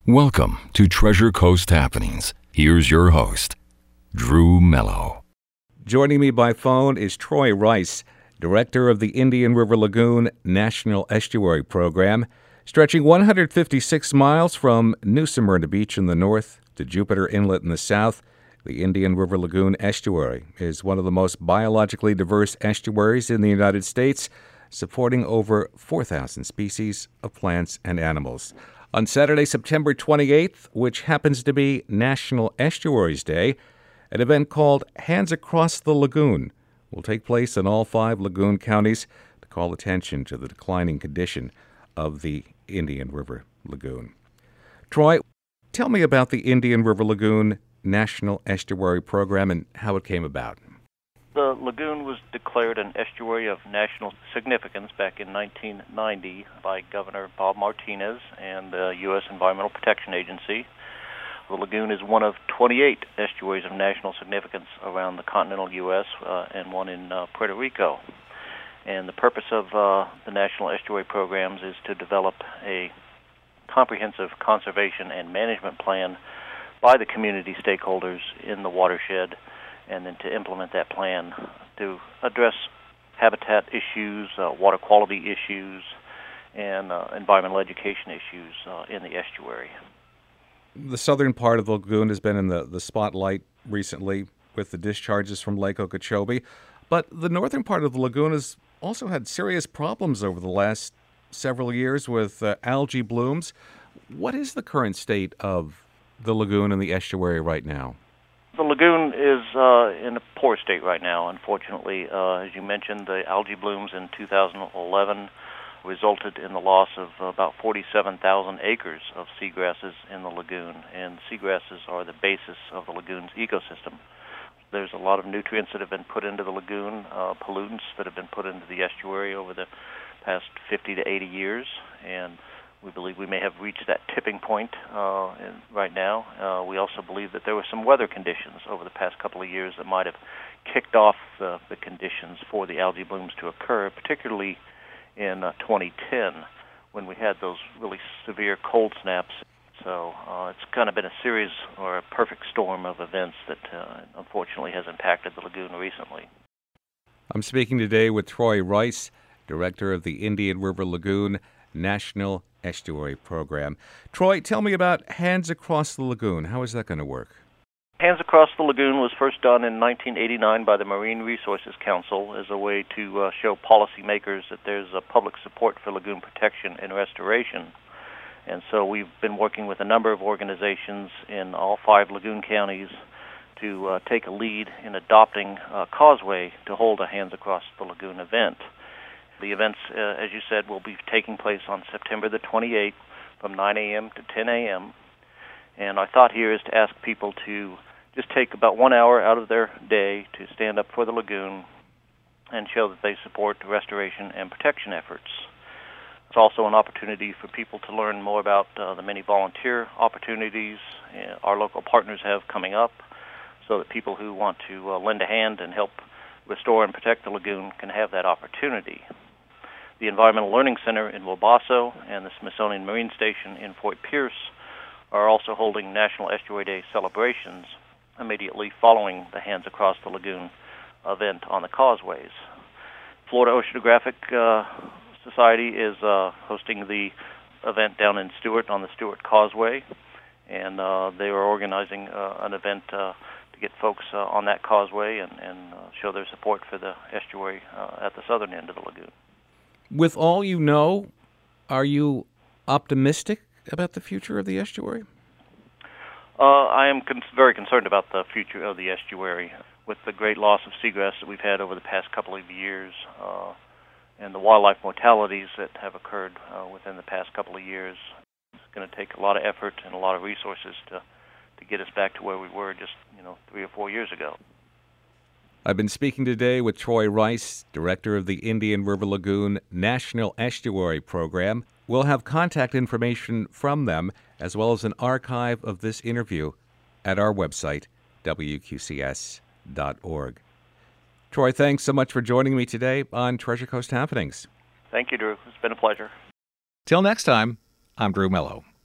Welcome to Treasure Coast Happenings. Here's your host, Drew Mello. Joining me by phone is Troy Rice, Director of the Indian River Lagoon National Estuary Program, stretching 156 miles from New Smyrna Beach in the north to Jupiter Inlet in the south. The Indian River Lagoon Estuary is one of the most biologically diverse estuaries in the United States, supporting over 4,000 species of plants and animals. On Saturday, September 28th, which happens to be National Estuaries Day, an event called Hands Across the Lagoon will take place in all 5 lagoon counties to call attention to the declining condition of the Indian River Lagoon. Troy, tell me about the Indian River Lagoon National Estuary Program and how it came about. The lagoon was declared an estuary of national significance back in 1990 by Governor Bob Martinez and the U.S. Environmental Protection Agency. The lagoon is one of 28 estuaries of national significance around the continental U.S. And one in Puerto Rico. And the purpose of the National Estuary Programs is to develop a comprehensive conservation and management plan by the community stakeholders in the watershed, and then to implement that plan to address habitat issues, water quality issues, and environmental education issues in the estuary. The southern part of the lagoon has been in the spotlight recently with the discharges from Lake Okeechobee, but the northern part of the lagoon has also had serious problems over the last several years with algae blooms. What is the current state of the lagoon and the estuary right now? The lagoon is in a poor state right now, unfortunately. As you mentioned, the algae blooms in 2011 resulted in the loss of about 47,000 acres of seagrasses in the lagoon, and seagrasses are the basis of the lagoon's ecosystem. There's a lot of nutrients that have been put into the lagoon, pollutants that have been put into the estuary over the past 50 to 80 years, and we believe we may have reached that tipping point right now. We also believe that there were some weather conditions over the past couple of years that might have kicked off the conditions for the algae blooms to occur, particularly in 2010 when we had those really severe cold snaps. So it's kind of been a series or a perfect storm of events that unfortunately has impacted the lagoon recently. I'm speaking today with Troy Rice, Director of the Indian River Lagoon National Estuary Program. Troy, tell me about Hands Across the Lagoon. How is that going to work? Hands Across the Lagoon was first done in 1989 by the Marine Resources Council as a way to show policymakers that there's a public support for lagoon protection and restoration. And so we've been working with a number of organizations in all 5 lagoon counties to take a lead in adopting Causeway to hold a Hands Across the Lagoon event. The events, as you said, will be taking place on September the 28th from 9 a.m. to 10 a.m. And our thought here is to ask people to just take about 1 hour out of their day to stand up for the lagoon and show that they support restoration and protection efforts. It's also an opportunity for people to learn more about the many volunteer opportunities our local partners have coming up, so that people who want to lend a hand and help restore and protect the lagoon can have that opportunity. The Environmental Learning Center in Wabasso and the Smithsonian Marine Station in Fort Pierce are also holding National Estuary Day celebrations immediately following the Hands Across the Lagoon event on the causeways. Florida Oceanographic Society is hosting the event down in Stewart on the Stewart Causeway, and they are organizing an event to get folks on that causeway and show their support for the estuary at the southern end of the lagoon. With all you know, are you optimistic about the future of the estuary? I am very concerned about the future of the estuary. With the great loss of seagrass that we've had over the past couple of years and the wildlife mortalities that have occurred within the past couple of years, it's going to take a lot of effort and a lot of resources to get us back to where we were just 3 or 4 years ago. I've been speaking today with Troy Rice, Director of the Indian River Lagoon National Estuary Program. We'll have contact information from them as well as an archive of this interview at our website, wqcs.org. Troy, thanks so much for joining me today on Treasure Coast Happenings. Thank you, Drew. It's been a pleasure. Till next time, I'm Drew Mello.